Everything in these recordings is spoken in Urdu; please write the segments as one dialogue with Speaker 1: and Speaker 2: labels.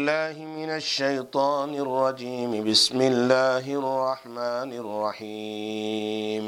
Speaker 1: بالله من الشيطان الرجيم بسم الله الرحمن الرحيم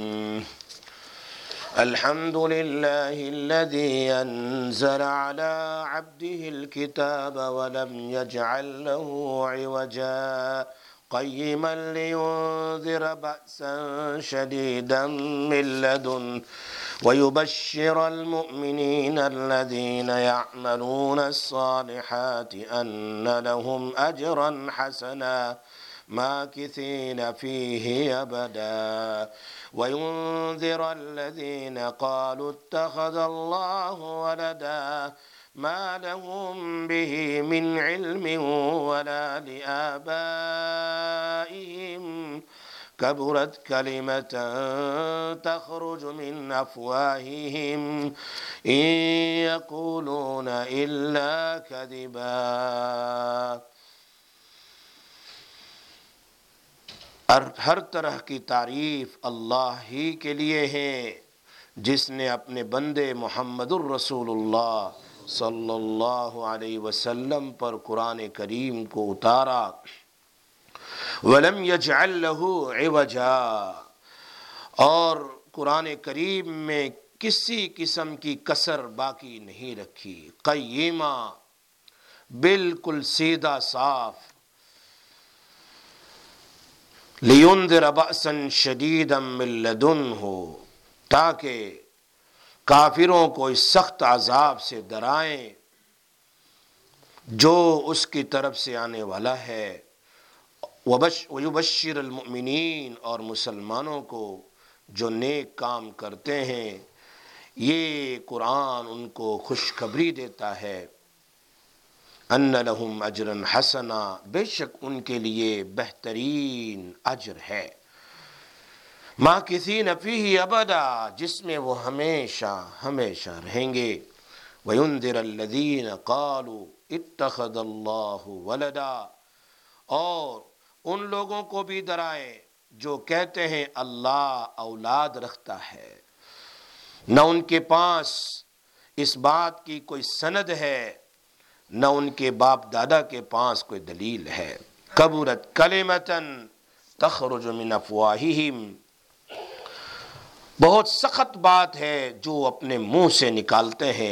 Speaker 1: الحمد لله الذي أنزل على عبده الكتاب ولم يجعل له عوجا قيما لينذر بأسا شديدا من لدنه ويبشر المؤمنين الذين يعملون الصالحات أن لهم أجرا حسنا ماكثين فيه أبدا وينذر الذين قالوا اتخذ الله ولدا ما لهم به من علم ولا لآبائهم كبرت كلمة تخرج من أفواههم إن يقولون إلا كذبا۔ ہر طرح کی تعریف اللہ ہی کے لیے ہے جس نے اپنے بندے محمد الرسول اللہ صلی اللہ علیہ وسلم پر قرآن کریم کو اتارا۔ وَلَمْ يَجْعَلْ لَهُ عِوَجًا، اور قرآن کریم میں کسی قسم کی کسر باقی نہیں رکھی، قیما، بالکل سیدھا صاف، لِيُنذِرَ بَأْسًا شَدِيدًا مِّن لَّدُنْهُ، تاکہ کافروں کو اس سخت عذاب سے ڈرائیں جو اس کی طرف سے آنے والا ہے، وَيُبَشِّرَ الْمُؤْمِنِينَ، اور مسلمانوں کو جو نیک کام کرتے ہیں یہ قرآن ان کو خوشخبری دیتا ہے، ان لہم اجرا حسنا، بے شک ان کے لیے بہترین اجر ہے، ماکثین فیہ ابدا، جس میں وہ ہمیشہ ہمیشہ رہیں گے، وَيُنذِرَ الَّذِينَ قَالُوا اتَّخَذَ اللَّهُ وَلَدًا، اور ان لوگوں کو بھی ڈرائے جو کہتے ہیں اللہ اولاد رکھتا ہے، نہ ان کے پاس اس بات کی کوئی سند ہے، نہ ان کے باپ دادا کے پاس کوئی دلیل ہے، کبرت کلمۃ تخرج من افواہہم، بہت سخت بات ہے جو اپنے منہ سے نکالتے ہیں،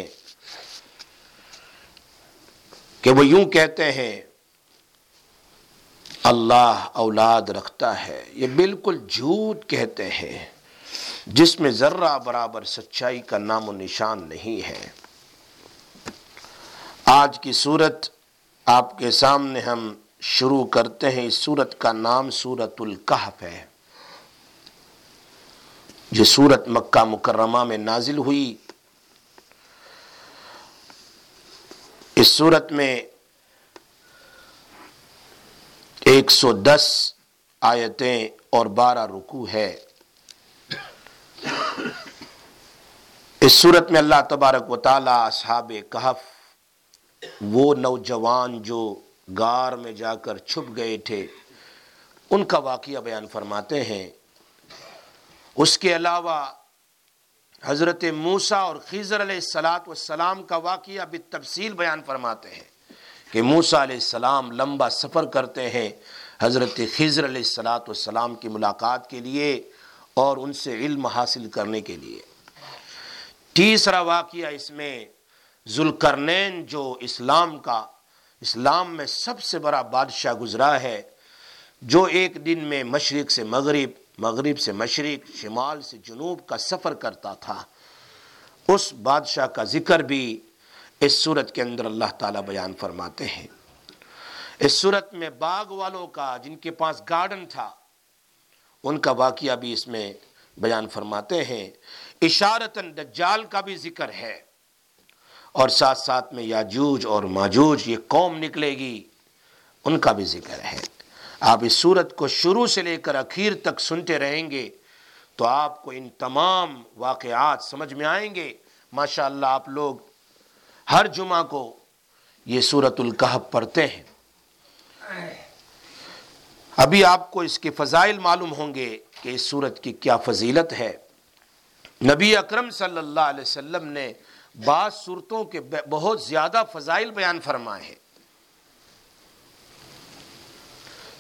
Speaker 1: کہ وہ یوں کہتے ہیں اللہ اولاد رکھتا ہے، یہ بالکل جھوٹ کہتے ہیں جس میں ذرہ برابر سچائی کا نام و نشان نہیں ہے۔ آج کی سورت آپ کے سامنے ہم شروع کرتے ہیں۔ اس سورت کا نام سورۃ الکہف ہے۔ یہ سورت مکہ مکرمہ میں نازل ہوئی۔ اس سورت میں 110 آیتیں اور 12 رکوع ہے۔ اس سورت میں اللہ تبارک و تعالی اصحاب کہف، وہ نوجوان جو غار میں جا کر چھپ گئے تھے، ان کا واقعہ بیان فرماتے ہیں۔ اس کے علاوہ حضرت موسیٰ اور خضر علیہ السلام کا واقعہ بالتفصیل بیان فرماتے ہیں کہ موسیٰ علیہ السلام لمبا سفر کرتے ہیں حضرت خضر علیہ السلام کی ملاقات کے لیے اور ان سے علم حاصل کرنے کے لیے۔ تیسرا واقعہ اس میں ذوالقرنین جو اسلام میں سب سے بڑا بادشاہ گزرا ہے، جو ایک دن میں مشرق سے مغرب، مغرب سے مشرق، شمال سے جنوب کا سفر کرتا تھا، اس بادشاہ کا ذکر بھی اس سورت کے اندر اللہ تعالیٰ بیان فرماتے ہیں۔ اس سورت میں باغ والوں کا، جن کے پاس گارڈن تھا، ان کا واقعہ بھی اس میں بیان فرماتے ہیں۔ اشارتاً دجال کا بھی ذکر ہے، اور ساتھ ساتھ میں یاجوج اور ماجوج، یہ قوم نکلے گی، ان کا بھی ذکر ہے۔ آپ اس سورت کو شروع سے لے کر اخیر تک سنتے رہیں گے تو آپ کو ان تمام واقعات سمجھ میں آئیں گے۔ ماشاءاللہ آپ لوگ ہر جمعہ کو یہ سورۃ الکہف پڑھتے ہیں۔ ابھی آپ کو اس کے فضائل معلوم ہوں گے کہ اس سورت کی کیا فضیلت ہے۔ نبی اکرم صلی اللہ علیہ وسلم نے بعض صورتوں کے بہت زیادہ فضائل بیان فرمائے ہیں۔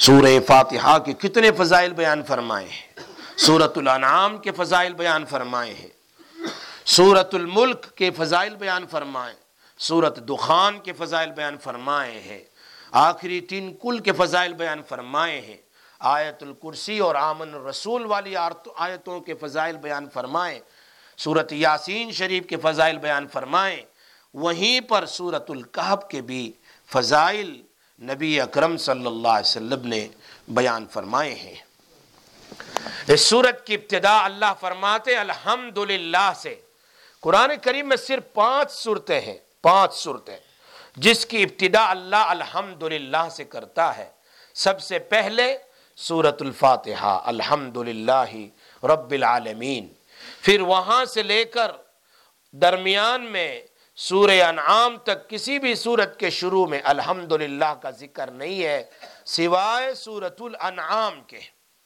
Speaker 1: سورہ فاتحہ کے کتنے فضائل بیان فرمائے ہیں، سورۃ الانعام کے فضائل بیان فرمائے ہیں، سورۃ الملک کے فضائل بیان فرمائے، سورۃ دخان کے فضائل بیان فرمائے ہیں، آخری 3 کل کے فضائل بیان فرمائے ہیں، آیت الکرسی اور آمن الرسول والی آیتوں کے فضائل بیان فرمائے، سورۃ یاسین شریف کے فضائل بیان فرمائے، وہیں پر سورۃ الکہف کے بھی فضائل نبی اکرم صلی اللہ علیہ وسلم نے بیان فرمائے ہیں۔ اس سورت کی ابتدا اللہ فرماتے الحمدللہ سے۔ قرآن کریم میں صرف 5 سورتیں ہیں، 5 سورتیں جس کی ابتدا اللہ الحمدللہ سے کرتا ہے۔ سب سے پہلے سورۃ الفاتحہ الحمدللہ رب العالمین، پھر وہاں سے لے کر درمیان میں سورہ انعام تک کسی بھی سورت کے شروع میں الحمدللہ کا ذکر نہیں ہے سوائے سورۃ الانعام کے۔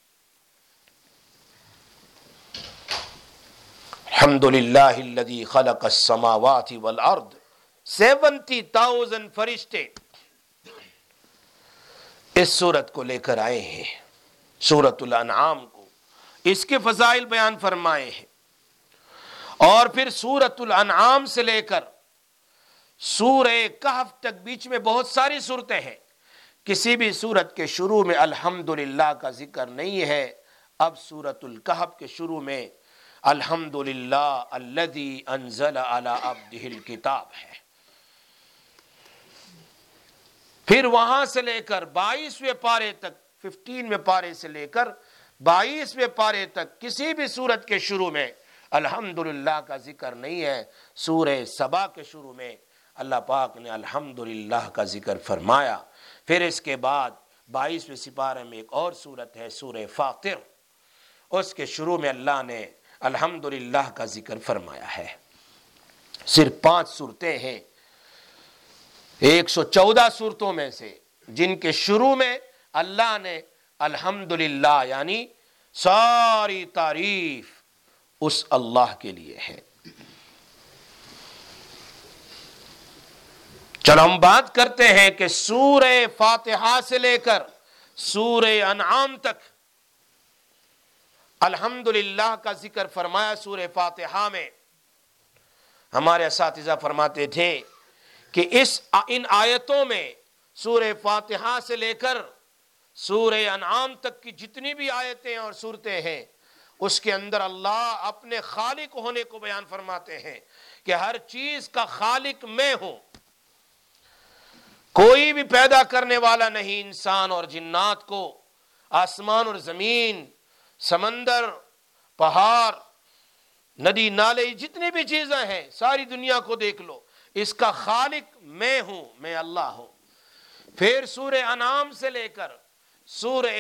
Speaker 1: الحمدللہ الذی خلق السماوات والارض، 70,000 فرشتے اس سورت کو لے کر آئے ہیں، سورۃ الانعام کو، اس کے فضائل بیان فرمائے ہیں۔ اور پھر سورۃ الانعام سے لے کر سورہ کہف تک بیچ میں بہت ساری سورتیں ہیں، کسی بھی سورت کے شروع میں الحمدللہ کا ذکر نہیں ہے۔ اب سورۃ الکہف کے شروع میں الحمدللہ الذی انزل علی عبدہ الکتاب ہے۔ پھر وہاں سے لے کر 22ویں پارے تک، 15ویں پارے سے لے کر 22ویں پارے تک کسی بھی سورت کے شروع میں الحمدللہ کا ذکر نہیں ہے۔ سورہ سبا کے شروع میں اللہ پاک نے الحمدللہ کا ذکر فرمایا۔ پھر اس کے بعد 22ویں سپارے میں ایک اور سورت ہے سورہ فاطر، اس کے شروع میں اللہ نے الحمدللہ کا ذکر فرمایا ہے۔ صرف 5 سورتیں ہیں 114 سورتوں میں سے، جن کے شروع میں اللہ نے الحمدللہ یعنی ساری تعریف اس اللہ کے لیے ہے۔ چلو ہم بات کرتے ہیں کہ سورہ فاتحہ سے لے کر سورہ انعام تک الحمدللہ کا ذکر فرمایا۔ سورہ فاتحہ میں ہمارے اساتذہ فرماتے تھے کہ ان آیتوں میں سورہ فاتحہ سے لے کر سورہ انعام تک کی جتنی بھی آیتیں اور سورتیں ہیں، اس کے اندر اللہ اپنے خالق ہونے کو بیان فرماتے ہیں کہ ہر چیز کا خالق میں ہوں، کوئی بھی پیدا کرنے والا نہیں، انسان اور جنات کو، آسمان اور زمین، سمندر، پہاڑ، ندی نالے، جتنی بھی چیزیں ہیں ساری دنیا کو دیکھ لو، اس کا خالق میں ہوں، میں اللہ ہوں۔ پھر سورہ انعام سے لے کر سورہ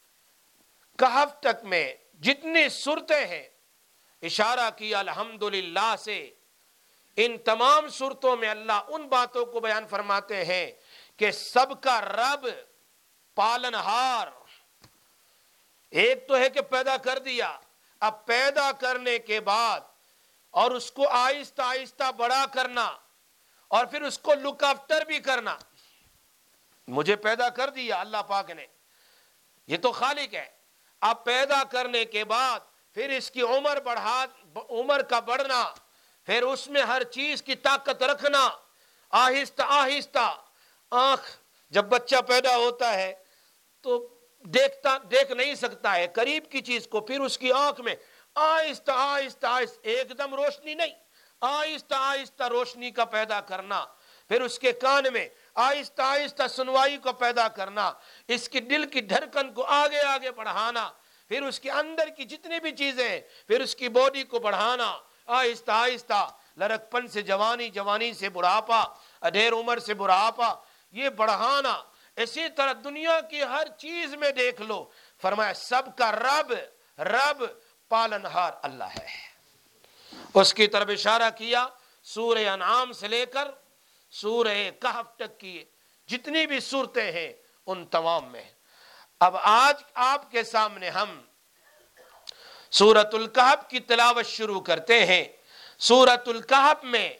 Speaker 1: کہف تک میں جتنی سورتیں ہیں اشارہ کیا الحمدللہ سے۔ ان تمام سورتوں میں اللہ ان باتوں کو بیان فرماتے ہیں کہ سب کا رب پالنہار، ایک تو ہے کہ پیدا کر دیا، اب پیدا کرنے کے بعد اور اس کو آہستہ آہستہ بڑا کرنا اور پھر اس کو لک آفٹر بھی کرنا۔ مجھے پیدا کر دیا اللہ پاک نے، یہ تو خالق ہے، اب پیدا کرنے کے بعد پھر اس کی عمر کا بڑھنا، پھر اس میں ہر چیز کی طاقت رکھنا، آہستہ آہستہ۔ آنکھ جب بچہ پیدا ہوتا ہے تو دیکھ نہیں سکتا ہے قریب کی چیز کو، پھر اس کی آنکھ میں آہستہ آہستہ ایک دم روشنی نہیں، آہستہ آہستہ روشنی کا پیدا کرنا، پھر اس کے کان میں آہستہ آہستہ سنوائی کو پیدا کرنا، اس کی دل کی دھڑکن کو آگے آگے بڑھانا، پھر اس کے اندر کی جتنی بھی چیزیں ہیں پھر اس کی باڈی کو بڑھانا، آہستہ آہستہ، لڑکپن سے جوانی، جوانی سے بڑھاپا، ادھیر عمر سے بڑھاپا، یہ بڑھانا۔ اسی طرح دنیا کی ہر چیز میں دیکھ لو، فرمایا سب کا رب پالنہار اللہ ہے۔ اس کی طرف اشارہ کیا سورہ انعام سے لے کر سورہ کہف تک کی جتنی بھی سورتیں ہیں ان تمام میں۔ اب آج آپ کے سامنے ہم سورۃ الکہف کی تلاوت شروع کرتے ہیں۔ سورۃ الکہف میں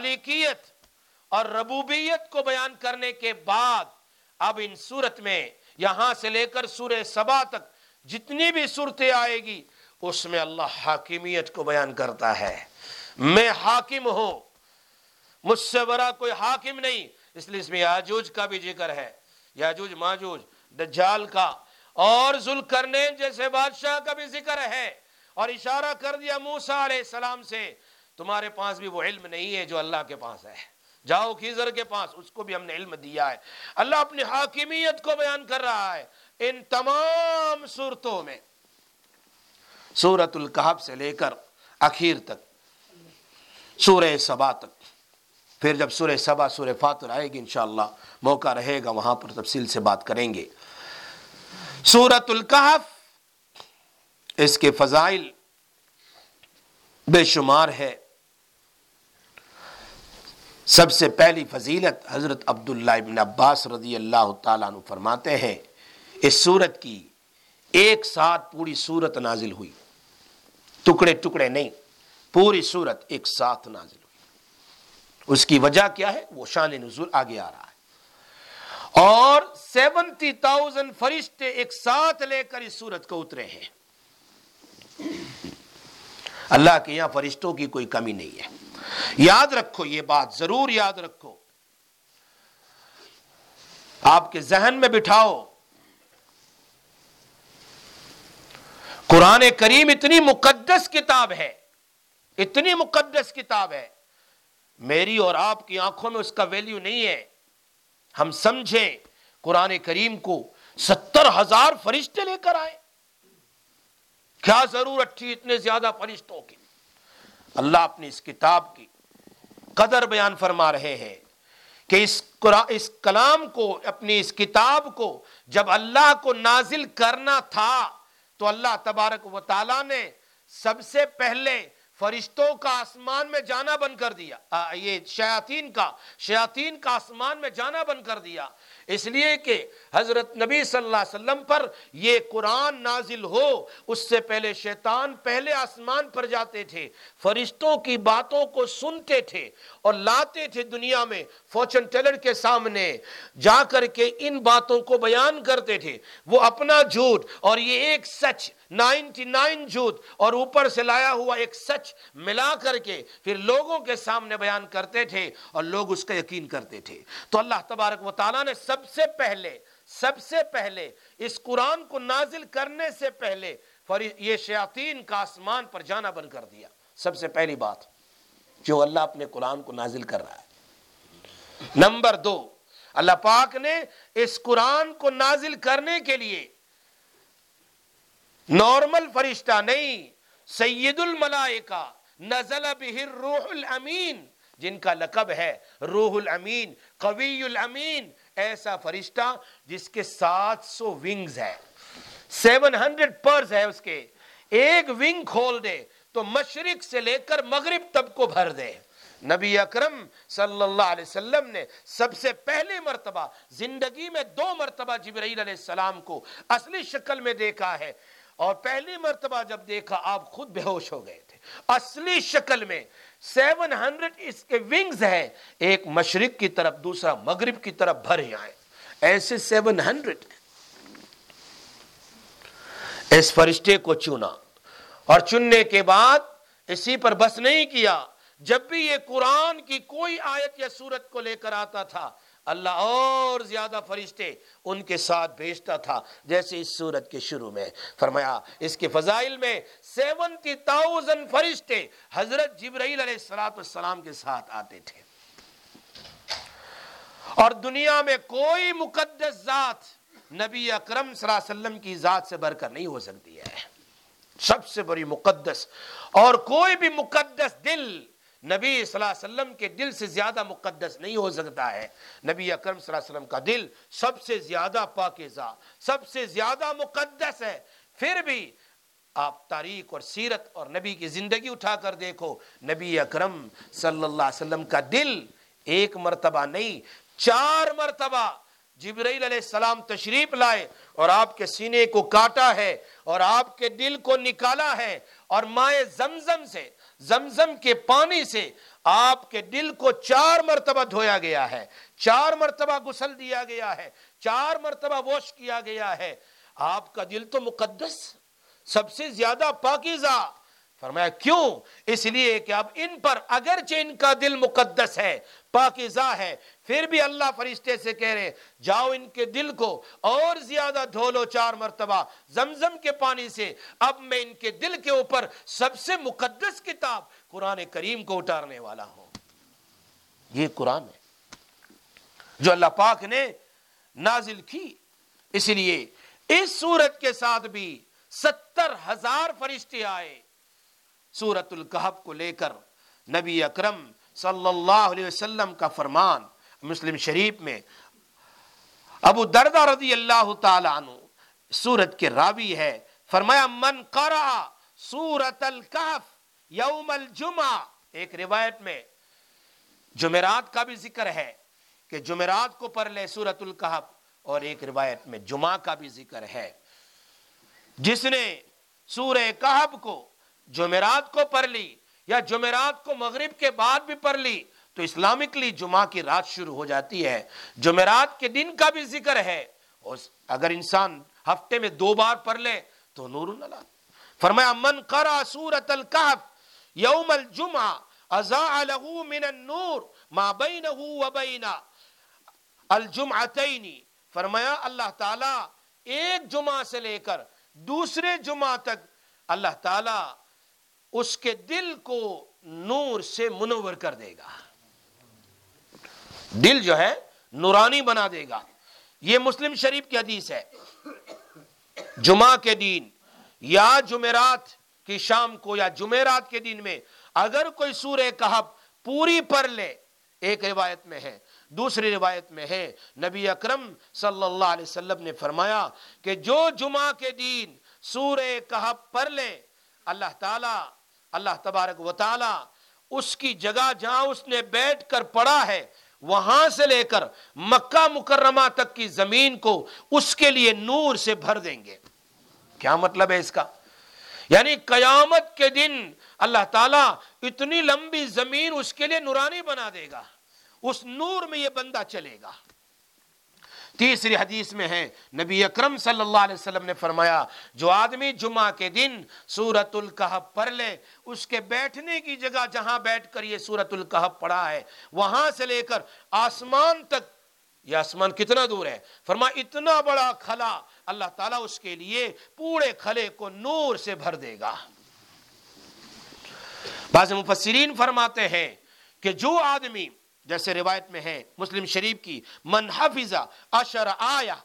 Speaker 1: خالقیت اور ربوبیت کو بیان کرنے کے بعد اب ان سورت میں یہاں سے لے کر سورہ سبا تک جتنی بھی صورتیں آئے گی اس میں اللہ حاکمیت کو بیان کرتا ہے. میں حاکم ہوں, مجھ سے بڑا کوئی حاکم نہیں. اس لیے اس میں یاجوج کا بھی ذکر ہے, یاجوج ماجوج, دجال کا, اور ذوالقرنین جیسے بادشاہ کا بھی ذکر ہے. اور اشارہ کر دیا موسیٰ علیہ السلام سے, تمہارے پاس بھی وہ علم نہیں ہے جو اللہ کے پاس ہے, جاؤ خضر کے پاس, اس کو بھی ہم نے علم دیا ہے. اللہ اپنی حاکمیت کو بیان کر رہا ہے ان تمام صورتوں میں, سورۃ الکہف سے لے کر اخیر تک, سورہ سبا تک. پھر جب سورہ سبا سورہ فاطر آئے گی انشاءاللہ موقع رہے گا وہاں پر تفصیل سے بات کریں گے. سورۃ الکہف, اس کے فضائل بے شمار ہے. سب سے پہلی فضیلت حضرت عبداللہ ابن عباس رضی اللہ تعالیٰ عنہ فرماتے ہیں اس سورت کی ایک ساتھ پوری سورت نازل ہوئی, ٹکڑے ٹکڑے نہیں, پوری سورت ایک ساتھ نازل ہوئی. اس کی وجہ کیا ہے وہ شان نزول آگے آ رہا ہے. اور 70,000 فرشتے ایک ساتھ لے کر اس سورت کو اترے ہیں. اللہ کے یہاں فرشتوں کی کوئی کمی نہیں ہے. یاد رکھو, یہ بات ضرور یاد رکھو, آپ کے ذہن میں بٹھاؤ. قرآن کریم اتنی مقدس کتاب ہے, اتنی مقدس کتاب ہے, میری اور آپ کی آنکھوں میں اس کا ویلیو نہیں ہے. ہم سمجھیں قرآن کریم کو 70,000 فرشتے لے کر آئے, کیا ضرورت تھی اتنے زیادہ فرشتوں کی. اللہ اپنی اس کتاب کی قدر بیان فرما رہے ہیں کہ اس کلام کو, اپنی اس کتاب کو جب اللہ کو نازل کرنا تھا تو اللہ تبارک و تعالیٰ نے سب سے پہلے فرشتوں کا آسمان میں جانا بند کر دیا, یہ شیاطین کا آسمان میں جانا بند کر دیا, اس لیے کہ حضرت نبی صلی اللہ علیہ وسلم پر یہ قرآن نازل ہو اس سے پہلے شیطان پہلے آسمان پر جاتے تھے, فرشتوں کی باتوں کو سنتے تھے اور لاتے تھے دنیا میں, فارچون ٹیلر کے سامنے جا کر کے ان باتوں کو بیان کرتے تھے. وہ اپنا جھوٹ اور یہ ایک سچ, 99 جھوٹ اور اوپر سے لایا ہوا ایک سچ ملا کر کے پھر لوگوں کے سامنے بیان کرتے تھے اور لوگ اس کا یقین کرتے تھے. تو اللہ تبارک و تعالیٰ نے سب سے پہلے اس قرآن کو نازل کرنے سے پہلے یہ شیاطین کا آسمان پر جانا بند کر دیا. سب سے پہلی بات جو اللہ اپنے قرآن کو نازل کر رہا ہے. نمبر 2, اللہ پاک نے اس قرآن کو نازل کرنے کے لیے نارمل فرشتہ نہیں, سید الملائکہ نزل بہ الروح الامین, جن کا لقب ہے روح الامین, قوی الامین, ایسا فرشتہ جس کے 700 ونگز ہے, 700 پرز ہے اس کے, ایک ونگ کھول دے تو مشرق سے لے کر مغرب تک کو بھر دے. نبی اکرم صلی اللہ علیہ وسلم نے سب سے پہلی مرتبہ زندگی میں 2 مرتبہ جبرائیل علیہ السلام کو اصلی شکل میں دیکھا ہے, اور پہلی مرتبہ جب دیکھا آپ خود بے ہوش ہو گئے تھے. اصلی شکل میں 700 اس کے ونگز ہیں, ایک مشرق کی طرف دوسرا مغرب کی طرف بھرے آئے, ایسے 700. اس فرشتے کو چنا اور چننے کے بعد اسی پر بس نہیں کیا, جب بھی یہ قرآن کی کوئی آیت یا سورت کو لے کر آتا تھا اللہ اور زیادہ فرشتے ان کے ساتھ بھیجتا تھا. جیسے اس سورت کے شروع میں فرمایا اس کے فضائل میں 70,000 فرشتے حضرت جبرائیل علیہ السلام کے ساتھ آتے تھے. اور دنیا میں کوئی مقدس ذات نبی اکرم صلی اللہ علیہ وسلم کی ذات سے بڑھ کر نہیں ہو سکتی ہے, سب سے بڑی مقدس. اور کوئی بھی مقدس دل نبی صلی اللہ علیہ وسلم کے دل سے زیادہ مقدس نہیں ہو سکتا ہے. نبی اکرم صلی اللہ علیہ وسلم کا دل سب سے زیادہ پاکیزہ, سب سے زیادہ مقدس ہے. پھر بھی آپ تاریخ اور سیرت اور نبی کی زندگی اٹھا کر دیکھو, نبی اکرم صلی اللہ علیہ وسلم کا دل ایک مرتبہ نہیں 4 مرتبہ جبرائیل علیہ السلام تشریف لائے اور آپ کے سینے کو کاٹا ہے اور آپ کے دل کو نکالا ہے, اور مائے زمزم کے پانی سے آپ کے دل کو 4 مرتبہ دھویا گیا ہے. 4 مرتبہ غسل دیا گیا ہے، 4 مرتبہ واش کیا گیا ہے، آپ کا دل تو مقدس، سب سے زیادہ پاکیزہ۔ فرمایا کیوں؟ اس لیے کہ اب ان پر اگرچہ ان کا دل مقدس ہے، پاکیزہ ہے، پھر بھی اللہ فرشتے سے کہہ رہے جاؤ ان کے دل کو اور زیادہ دھو لو 4 مرتبہ زمزم کے پانی سے، اب میں ان کے دل کے اوپر سب سے مقدس کتاب قرآن کریم کو اتارنے والا ہوں۔ یہ قرآن ہے جو اللہ پاک نے نازل کی۔ اس لیے اس سورت کے ساتھ بھی 70,000 فرشتے آئے سورۃ الکہف کو لے کر۔ نبی اکرم صلی اللہ علیہ وسلم کا فرمان مسلم شریف میں، ابو دردہ رضی اللہ تعالی عنہ سورت کے راوی ہے، فرمایا من قرأ سورۃ الکہف یوم الجمعہ، ایک روایت میں جمعرات کا بھی ذکر ہے کہ جمعرات کو پڑھ لے سورۃ الکہف، اور ایک روایت میں جمعہ کا بھی ذکر ہے، جس نے سورہ کہف کو جمعرات کو پڑھ لی یا جمعرات کو مغرب کے بعد بھی پڑھ لی تو اسلامکلی جمعہ کی رات شروع ہو جاتی ہے۔ جمعرات کے دن کا بھی ذکر ہے، اور اگر انسان ہفتے میں 2 بار پڑھ لے تو نور اللہ۔ فرمایا من قرأ سورۃ الکہف یوم الجمعہ اضاء له من النور ما بینہ وبین الجمعتین۔ فرمایا اللہ تعالیٰ ایک جمعہ سے لے کر دوسرے جمعہ تک اللہ تعالیٰ اس کے دل کو نور سے منور کر دے گا، دل جو ہے نورانی بنا دے گا۔ یہ مسلم شریف کی حدیث ہے۔ جمعہ کے دن یا جمعرات کی شام کو یا جمعرات کے دن میں اگر کوئی سورہ کہف پوری پڑھ لے، ایک روایت میں ہے، دوسری روایت میں ہے نبی اکرم صلی اللہ علیہ وسلم نے فرمایا کہ جو جمعہ کے دن سورہ کہف پڑھ لے، اللہ تبارک و تعالی اس کی جگہ جہاں اس نے بیٹھ کر پڑھا ہے وہاں سے لے کر مکہ مکرمہ تک کی زمین کو اس کے لیے نور سے بھر دیں گے۔ کیا مطلب ہے اس کا؟ یعنی قیامت کے دن اللہ تعالیٰ اتنی لمبی زمین اس کے لیے نورانی بنا دے گا، اس نور میں یہ بندہ چلے گا۔ تیسری حدیث میں ہے نبی اکرم صلی اللہ علیہ وسلم نے فرمایا جو آدمی جمعہ کے دن سورۃ الکہف پڑھ لے، اس کے بیٹھنے کی جگہ جہاں بیٹھ کر یہ سورۃ الکہف پڑھا ہے وہاں سے لے کر آسمان تک، یہ آسمان کتنا دور ہے؟ فرمایا اتنا بڑا کھلا اللہ تعالیٰ اس کے لیے پورے کھلے کو نور سے بھر دے گا۔ بعض مفسرین فرماتے ہیں کہ جو آدمی، جیسے روایت میں ہے مسلم شریف کی، من حفظ 10 آیہ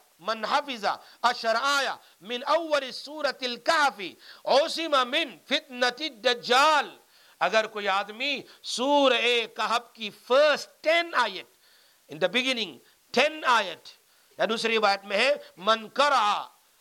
Speaker 1: من اول سورۃ الکہف عصم من فتنۃ الدجال، اگر کوئی آدمی سورہ کہف کی فرسٹ 10 آیت ان دا بگننگ 10 آیت، یا دوسری روایت میں ہے من قرأ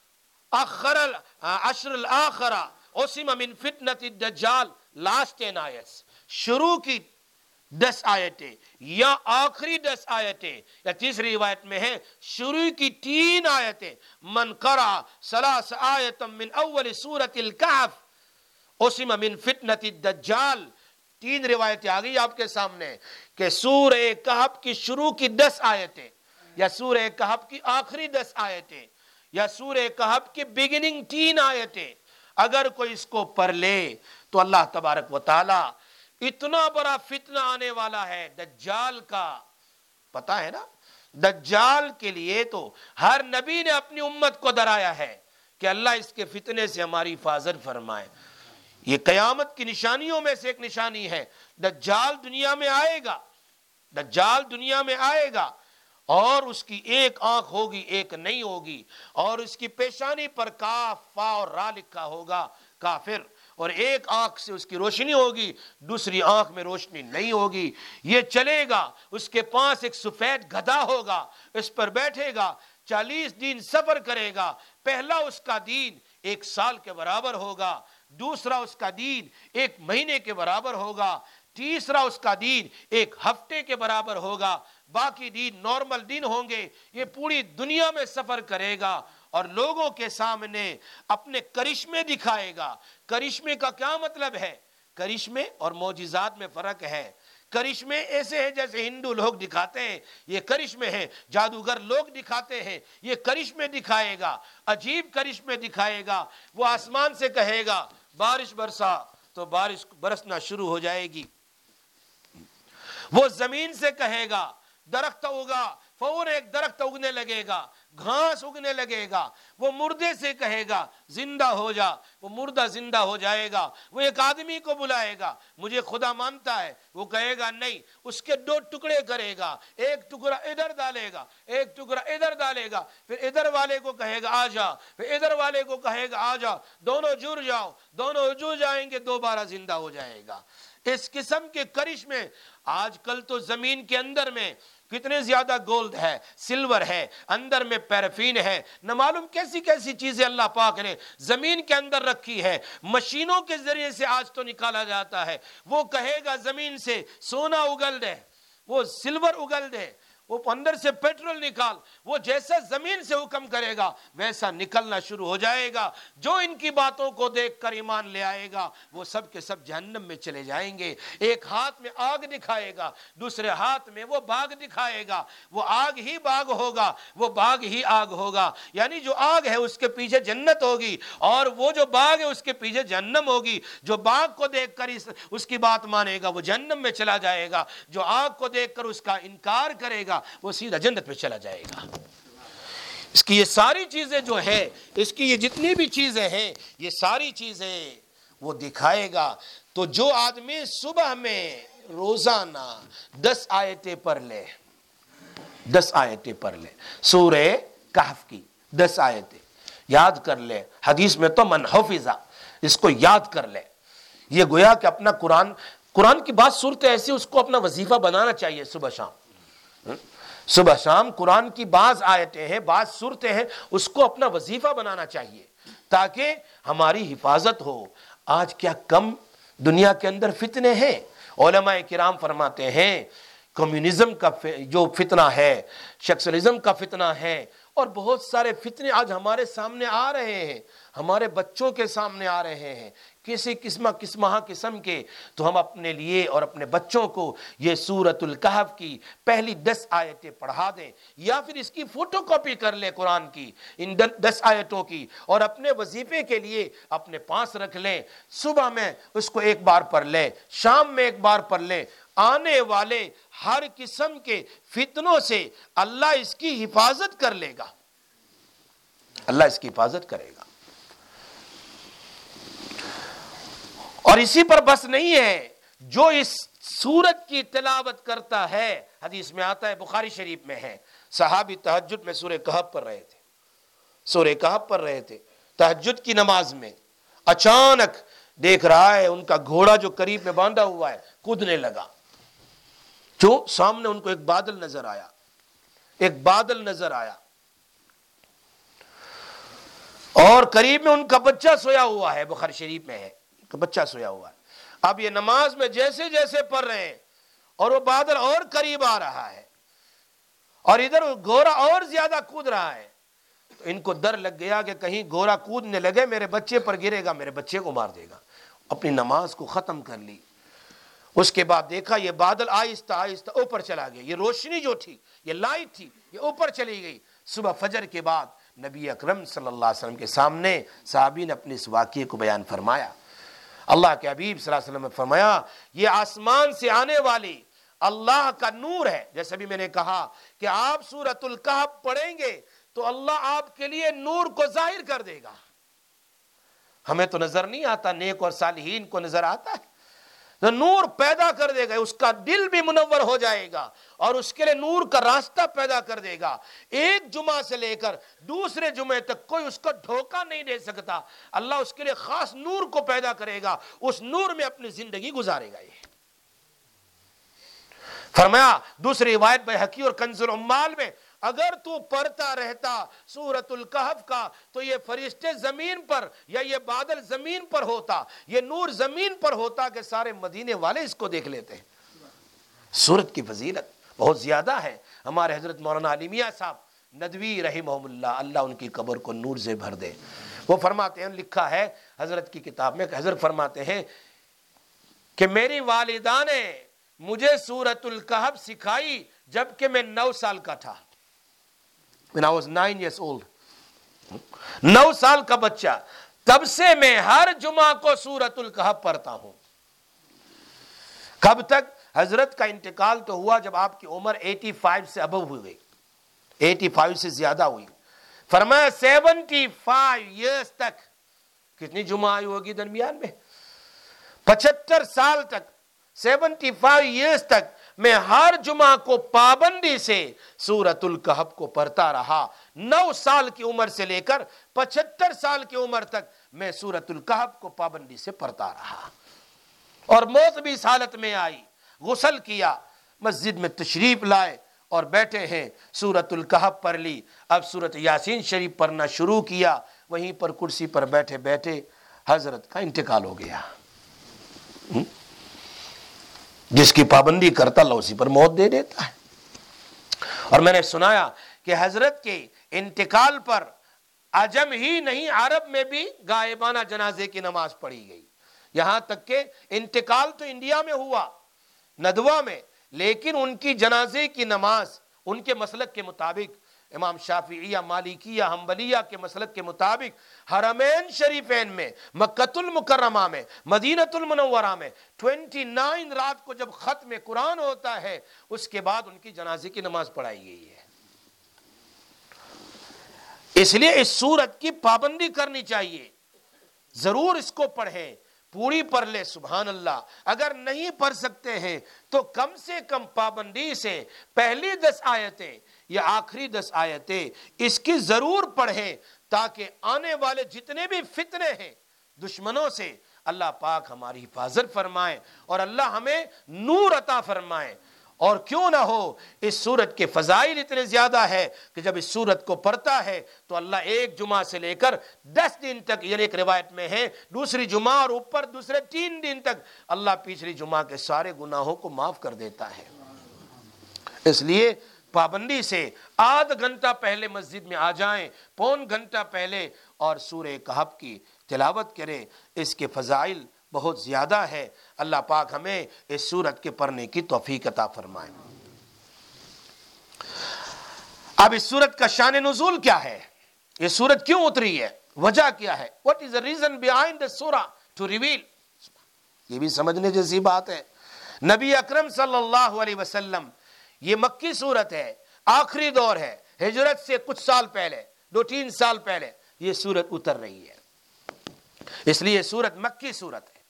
Speaker 1: عشر الاخرہ عصم من فتنۃ الدجال، لاسٹ 10 آیتس، شروع کی 10 آیتیں یا آخری 10 آیتیں، یا تیسری روایت میں ہے شروع کی 3 آیتیں، من قرأ 3 آیۃ من اول سورۃ الکہف عصم من فتنۃ الدجال۔ 3 روایتیں آ گئی آپ کے سامنے کہ سورہ کہف کی شروع کی 10 آیتیں یا سورہ کہف کی آخری 10 آیتیں یا سورہ کہف کی بگننگ 3 آیتیں، اگر کوئی اس کو پڑھ لے تو اللہ تبارک و تعالی اتنا بڑا فتنہ آنے والا ہے دجال کا، پتا ہے نا؟ دجال کے لیے تو ہر نبی نے اپنی امت کو ڈرایا ہے کہ اللہ اس کے فتنے سے ہماری حفاظت فرمائے۔ یہ قیامت کی نشانیوں میں سے ایک نشانی ہے، دجال دنیا میں آئے گا، دجال دنیا میں آئے گا، اور اس کی ایک آنکھ ہوگی ایک نہیں ہوگی، اور اس کی پیشانی پر کاف فا اور را لکھا ہوگا کافر، اور ایک آنکھ سے اس کی روشنی ہوگی دوسری آنکھ میں روشنی نہیں ہوگی۔ یہ چلے گا، اس کے پاس ایک سفید گدھا ہوگا، اس پر بیٹھے گا، 40 دن سفر کرے گا۔ پہلا اس کا دین 1 سال کے برابر ہوگا، دوسرا اس کا دین 1 مہینے کے برابر ہوگا، تیسرا اس کا دین 1 ہفتے کے برابر ہوگا، باقی دن نارمل دن ہوں گے۔ یہ پوری دنیا میں سفر کرے گا اور لوگوں کے سامنے اپنے کرشمے دکھائے گا۔ کرشمے کا کیا مطلب ہے؟ کرشمے اور معجزات میں فرق ہے۔ کرشمے ایسے ہیں جیسے ہندو لوگ دکھاتے ہیں، یہ کرشمے ہیں، جادوگر لوگ دکھاتے ہیں، یہ کرشمے دکھائے گا، عجیب کرشمے دکھائے گا۔ وہ آسمان سے کہے گا بارش برسا تو بارش برسنا شروع ہو جائے گی، وہ زمین سے کہے گا درخت اگا، فوراً ایک درخت اگنے لگے گا، گھاس اگنے لگے گا۔ وہ مردے سے کہے گا زندہ ہو جا، وہ مردہ زندہ ہو جائے گا۔ وہ ایک آدمی کو بلائے گا، مجھے خدا مانتا ہے، وہ کہے گا نہیں، اس کے دو ٹکڑے کرے گا، ایک ٹکڑا ادھر ڈالے گا، ایک ٹکڑا ادھر ڈالے گا، پھر ادھر والے کو کہے گا آ جا، پھر ادھر والے کو کہے گا آ جا، دونوں جڑ جاؤ، دونوں جڑ جائیں گے، دوبارہ زندہ ہو جائے گا۔ اس قسم کے کرشمے آج کل تو زمین کے اندر میں کتنے زیادہ گولڈ ہے، سلور ہے، اندر میں پیرافین ہے، نہ معلوم کیسی کیسی چیزیں اللہ پاک نے زمین کے اندر رکھی ہے، مشینوں کے ذریعے سے آج تو نکالا جاتا ہے۔ وہ کہے گا زمین سے سونا اگل دے، وہ سلور اگل دے، وہ اندر سے پیٹرول نکال، وہ جیسا زمین سے حکم کرے گا ویسا نکلنا شروع ہو جائے گا۔ جو ان کی باتوں کو دیکھ کر ایمان لے آئے گا وہ سب کے سب جہنم میں چلے جائیں گے۔ ایک ہاتھ میں آگ دکھائے گا، دوسرے ہاتھ میں وہ باغ دکھائے گا، وہ آگ ہی باغ ہوگا، وہ باغ ہی آگ ہوگا، یعنی جو آگ ہے اس کے پیچھے جنت ہوگی اور وہ جو باغ ہے اس کے پیچھے جہنم ہوگی۔ جو باغ کو دیکھ کر اس کی بات مانے گا وہ جہنم میں چلا جائے گا، جو آگ کو دیکھ کر اس کا انکار کرے گا وہ سیدھا جنت میں چلا جائے گا۔ اس کی یہ ساری چیزیں جو ہیں، اس کی یہ جتنی بھی چیزیں ہیں، یہ ساری چیزیں وہ دکھائے گا۔ تو جو آدمی صبح میں روزانہ 10 آیتیں پڑھ لے، 10 آیتیں پڑھ لے، سورہ کہف کی 10 آیتیں یاد کر لے، حدیث میں تو من حفظہ، اس کو یاد کر لے، یہ گویا کہ اپنا قرآن کی بعض صورتیں ایسی اس کو اپنا وظیفہ بنانا چاہیے۔ صبح شام قرآن کی بعض آیتیں ہیں، بعض صورتیں ہیں، اس کو اپنا وظیفہ بنانا چاہیے تاکہ ہماری حفاظت ہو۔ آج کیا کم دنیا کے اندر فتنے ہیں۔ علماء کرام فرماتے ہیں کمیونزم کا جو فتنہ ہے، سیکسلزم کا فتنہ ہے، اور بہت سارے فتنے آج ہمارے سامنے آ رہے ہیں، ہمارے بچوں کے سامنے آ رہے ہیں، کسی قسم کے۔ تو ہم اپنے لیے اور اپنے بچوں کو یہ سورۃ الکہف کی پہلی 10 آیتیں پڑھا دیں، یا پھر اس کی فوٹو کاپی کر لیں قرآن کی ان 10 آیتوں کی، اور اپنے وظیفے کے لیے اپنے پاس رکھ لیں۔ صبح میں اس کو ایک بار پڑھ لیں، شام میں ایک بار پڑھ لیں۔ آنے والے ہر قسم کے فتنوں سے اللہ اس کی حفاظت کر لے گا، اللہ اس کی حفاظت کرے گا۔ اور اسی پر بس نہیں ہے، جو اس سورت کی تلاوت کرتا ہے، حدیث میں آتا ہے، بخاری شریف میں ہے، صحابی تہجد میں سورہ کہف پڑھ رہے تھے، سورہ کہف پڑھ رہے تھے تہجد کی نماز میں، اچانک دیکھ رہا ہے ان کا گھوڑا جو قریب میں باندھا ہوا ہے کودنے لگا۔ جو سامنے ان کو ایک بادل نظر آیا، ایک بادل نظر آیا، اور قریب میں ان کا بچہ سویا ہوا ہے، بخاری شریف میں ہے کہ بچہ سویا ہوا ہے۔ اب یہ نماز میں جیسے جیسے پڑھ رہے ہیں اور وہ بادل اور قریب آ رہا ہے اور ادھر گھوڑا اور زیادہ کود رہا ہے، تو ان کو ڈر لگ گیا کہ کہیں گھوڑا کودنے لگے میرے بچے پر گرے گا، میرے بچے کو مار دے گا۔ اپنی نماز کو ختم کر لی۔ اس کے بعد دیکھا یہ بادل آہستہ آہستہ اوپر چلا گیا، یہ روشنی جو تھی، یہ لائٹ تھی، یہ اوپر چلی گئی۔ صبح فجر کے بعد نبی اکرم صلی اللہ علیہ وسلم کے سامنے صحابی نے اپنے اس واقعے کو بیان فرمایا۔ اللہ کے حبیب صلی اللہ علیہ وسلم نے فرمایا یہ آسمان سے آنے والی اللہ کا نور ہے۔ جیسے بھی میں نے کہا کہ آپ سورۃ الکہف پڑھیں گے تو اللہ آپ کے لیے نور کو ظاہر کر دے گا۔ ہمیں تو نظر نہیں آتا، نیک اور صالحین کو نظر آتا ہے، تو نور پیدا کر دے گا، اس کا دل بھی منور ہو جائے گا اور اس کے لیے نور کا راستہ پیدا کر دے گا۔ ایک جمعہ سے لے کر دوسرے جمعے تک کوئی اس کو دھوکہ نہیں دے سکتا۔ اللہ اس کے لیے خاص نور کو پیدا کرے گا، اس نور میں اپنی زندگی گزارے گا۔ یہ فرمایا دوسری روایت بیہقی اور کنز العمال میں، اگر تو پڑھتا رہتا سورۃ الکہف کا تو یہ فرشتے زمین پر یا یہ بادل زمین پر ہوتا، یہ نور زمین پر ہوتا کہ سارے مدینے والے اس کو دیکھ لیتے ہیں۔ سورت کی فضیلت بہت زیادہ ہے۔ ہمارے حضرت مولانا علی میاں صاحب ندوی رحمہم اللہ، اللہ ان کی قبر کو نور سے بھر دے، وہ فرماتے ہیں، لکھا ہے حضرت کی کتاب میں، حضرت فرماتے ہیں کہ میری والدہ نے مجھے سورۃ الکہف سکھائی جبکہ میں 9 سال کا تھا. when I was 9 years old. 9 سال کا بچہ. تب سے میں ہر جمعہ کو سورۃ الکہف پڑھتا ہوں. کب تک؟ حضرت کا انتقال تو ہوا جب آپ کی عمر 85 سے ابو ہوئی گئی, 85 سے زیادہ ہوئی. فرمایا 75 ایئرس تک. کتنی جمعہ آئی ہوگی درمیان میں؟ 75 سال تک, 75 ایئرس تک میں ہر جمعہ کو پابندی سے سورۃ الکہف کو پڑھتا رہا. 9 سال کی عمر سے لے کر 75 سال کی عمر تک میں سورۃ الکہف کو پابندی سے پڑھتا رہا. اور موت بھی اس حالت میں آئی. غسل کیا, مسجد میں تشریف لائے اور بیٹھے ہیں, سورۃ الکہف پڑھ لی. اب سورۃ یاسین شریف پڑھنا شروع کیا. وہیں پر کرسی پر بیٹھے بیٹھے حضرت کا انتقال ہو گیا. جس کی پابندی کرتا اللہ اسی پر موت دے دیتا ہے. اور میں نے سنایا کہ حضرت کے انتقال پر عجم ہی نہیں, عرب میں بھی غائبانہ جنازے کی نماز پڑھی گئی. یہاں تک کہ انتقال تو انڈیا میں ہوا, ندوہ میں, لیکن ان کی جنازے کی نماز ان کے مسلک کے مطابق, امام شافعیہ, مالکیہ, حنبلیہ کے مسلک کے مطابق حرمین شریفین میں, مکۃ المکرمہ میں, مدینۃ المنورہ میں 29 رات کو جب ختم قرآن ہوتا ہے, اس کے بعد ان کی جنازے کی نماز پڑھائی گئی ہے. اس لیے اس سورت کی پابندی کرنی چاہیے. ضرور اس کو پڑھیں, پوری پڑھ لے. سبحان اللہ. اگر نہیں پڑھ سکتے ہیں تو کم سے کم پابندی سے پہلی 10 آیتیں یا آخری 10 آیتیں اس کی ضرور پڑھیں, تاکہ آنے والے جتنے بھی فتنے ہیں دشمنوں سے اللہ پاک ہماری حفاظت فرمائے اور اللہ ہمیں نور عطا فرمائے. اور کیوں نہ ہو, اس سورت کے فضائل اتنے زیادہ ہے کہ جب اس سورت کو پڑھتا ہے تو اللہ ایک جمعہ سے لے کر 10 دن تک, یعنی ایک روایت میں ہے دوسری جمعہ اور اوپر دوسرے 3 دن تک, اللہ پچھلی جمعہ کے سارے گناہوں کو معاف کر دیتا ہے. اس لیے پابندی سے آدھ گھنٹہ پہلے مسجد میں آ جائیں, پون گھنٹہ پہلے, اور سورہ کہف کی تلاوت کریں. اس کے فضائل بہت زیادہ ہے. اللہ پاک ہمیں اس سورت کے پڑھنے کی توفیق عطا فرمائے. اب اس سورت کا شان نزول کیا ہے؟ یہ سورت کیوں اتری ہے؟ وجہ کیا ہے؟ What is the reason behind the surah to reveal? یہ بھی سمجھنے جیسی بات ہے. نبی اکرم صلی اللہ علیہ وسلم, یہ مکی سورت ہے, آخری دور ہے, ہجرت سے کچھ سال پہلے, 2-3 سال پہلے یہ سورت اتر رہی ہے. اس لیے سورت مکی سورت ہے.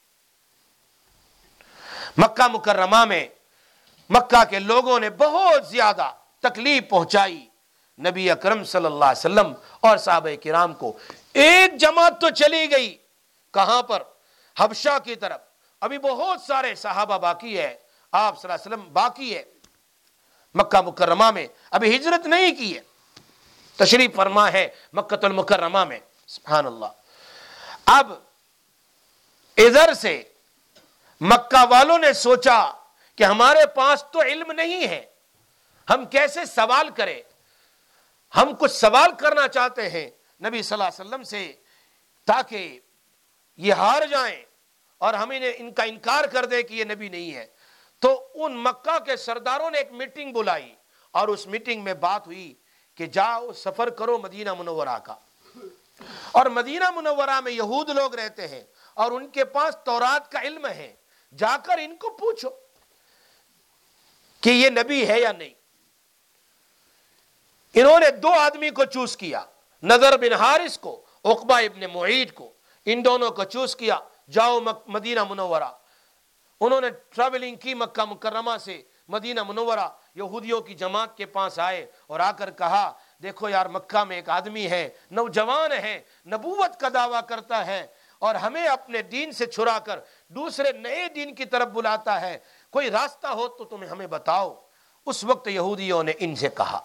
Speaker 1: مکہ مکرمہ میں مکہ کے لوگوں نے بہت زیادہ تکلیف پہنچائی نبی اکرم صلی اللہ علیہ وسلم اور صحابہ کرام کو. ایک جماعت تو چلی گئی, کہاں پر؟ حبشہ کی طرف. ابھی بہت سارے صحابہ باقی ہے, آپ صلی اللہ علیہ وسلم باقی ہے مکہ مکرمہ میں, ابھی ہجرت نہیں کی ہے, تشریف فرما ہے مکہ المکرمہ میں. سبحان اللہ. اب ادھر سے مکہ والوں نے سوچا کہ ہمارے پاس تو علم نہیں ہے, ہم کیسے سوال کریں؟ ہم کچھ سوال کرنا چاہتے ہیں نبی صلی اللہ علیہ وسلم سے, تاکہ یہ ہار جائیں اور ہمیں ان کا انکار کر دے کہ یہ نبی نہیں ہے. تو ان مکہ کے سرداروں نے ایک میٹنگ بلائی, اور اس میٹنگ میں بات ہوئی کہ جاؤ سفر کرو مدینہ منورہ کا, اور مدینہ منورہ میں یہود لوگ رہتے ہیں اور ان کے پاس تورات کا علم ہے, جا کر ان کو پوچھو کہ یہ نبی ہے یا نہیں. انہوں نے 2 آدمی کو چوز کیا, نضر بن حارث کو, عقبہ ابن معید کو. ان دونوں کو چوز کیا, جاؤ مدینہ منورہ. انہوں نے ٹریولنگ کی مکہ مکرمہ سے مدینہ منورہ, یہودیوں کی جماعت کے پاس آئے اور آ کر کہا, دیکھو یار مکہ میں ایک آدمی ہے, نوجوان ہے, نبوت کا دعویٰ کرتا ہے, اور ہمیں اپنے دین سے چھڑا کر دوسرے نئے دین کی طرف بلاتا ہے, کوئی راستہ ہو تو تمہیں ہمیں بتاؤ. اس وقت یہودیوں نے ان سے کہا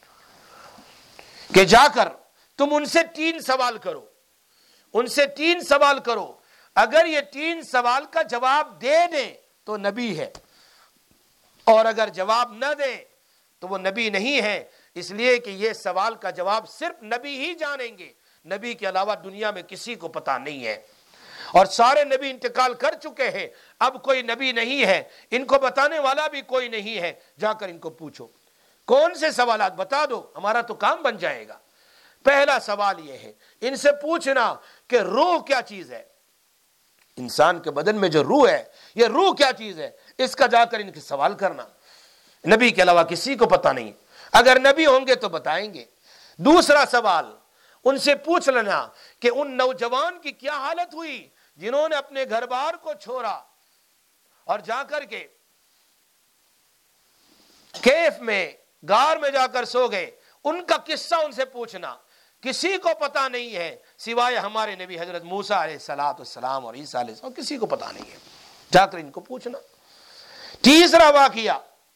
Speaker 1: کہ جا کر تم ان سے 3 سوال کرو, ان سے 3 سوال کرو. اگر یہ 3 سوال کا جواب دے دیں تو نبی ہے, اور اگر جواب نہ دیں تو وہ نبی نہیں ہے. اس لیے کہ یہ سوال کا جواب صرف نبی ہی جانیں گے, نبی کے علاوہ دنیا میں کسی کو پتا نہیں ہے. اور سارے نبی انتقال کر چکے ہیں، اب کوئی نبی نہیں ہے، ان کو بتانے والا بھی کوئی نہیں ہے، جا کر ان کو پوچھو کون سے سوالات بتا دو، ہمارا تو کام بن جائے گا۔ پہلا سوال یہ ہے ان سے پوچھنا کہ روح کیا چیز ہے، انسان کے بدن میں جو روح ہے یہ روح کیا چیز ہے، اس کا جا کر ان کے سوال کرنا۔ نبی کے علاوہ کسی کو پتہ نہیں، اگر نبی ہوں گے تو بتائیں گے۔ دوسرا سوال ان سے پوچھ لینا کہ ان نوجوان کی کیا حالت ہوئی جنہوں نے اپنے گھر بار کو چھوڑا اور جا کر کے کیف میں، غار میں جا کر سو گئے، ان کا قصہ ان سے پوچھنا۔ کسی کو پتا نہیں ہے سوائے ہمارے نبی حضرت موسیٰ علیہ السلام اور عیسیٰ علیہ السلام، کسی کو پتا نہیں ہے، جا کر ان کو پوچھنا۔ تیسرا واقعہ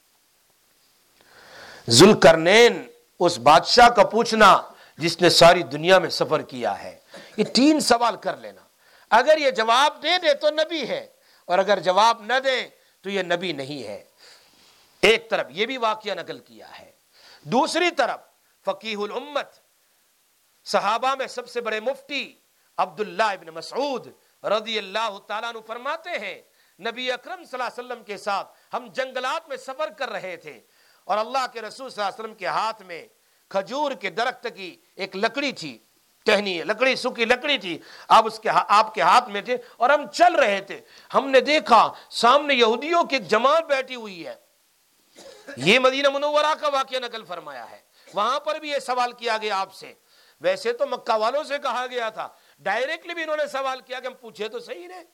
Speaker 1: ذوالقرنین، اس بادشاہ کا پوچھنا جس نے ساری دنیا میں سفر کیا ہے۔ یہ 3 سوال کر لینا، اگر یہ جواب دے دے تو نبی ہے، اور اگر جواب نہ دے تو یہ نبی نہیں ہے۔ ایک طرف یہ بھی واقعہ نقل کیا ہے، دوسری طرف فقیہ الامت، صحابہ میں سب سے بڑے مفتی عبداللہ ابن مسعود رضی اللہ تعالیٰ عنہ فرماتے ہیں نبی اکرم صلی اللہ علیہ وسلم کے ساتھ ہم جنگلات میں سفر کر رہے تھے، اور اللہ کے رسول صلی اللہ علیہ وسلم کے ہاتھ میں کھجور کے درخت کی ایک لکڑی تھی، ٹہنی لکڑی، سوکھی لکڑی تھی، آپ کے ہاتھ میں تھے، اور ہم چل رہے تھے، ہم نے دیکھا سامنے یہودیوں کی ایک جماعت بیٹھی ہوئی ہے۔ یہ مدینہ منورہ کا واقعہ نقل فرمایا ہے، وہاں پر بھی یہ سوال کیا گیا آپ سے۔ ویسے تو مکہ والوں سے کہا گیا تھا، ڈائریکٹلی بھی انہوں نے سوال کیا کہ ہم پوچھے تو صحیح رہے۔